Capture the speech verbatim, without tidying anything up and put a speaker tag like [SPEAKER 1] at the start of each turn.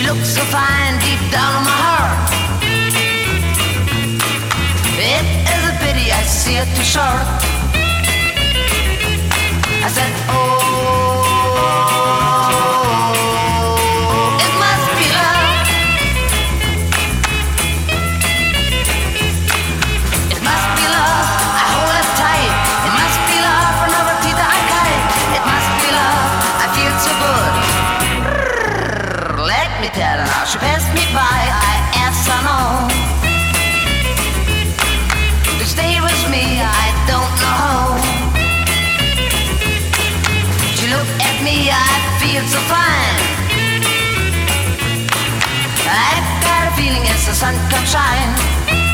[SPEAKER 1] looks so fine deep down in my heart. It is a pity I see it too short. I said, oh, it must be love. It must be love. I hold it tight. It must be love for another teeth I kite. It must be love. I feel so good. Let me tell her how she passed me by. I asked her no to stay with me. I don't know how. She looked at me. I feel so fine. I've got a feeling as the sun comes shine.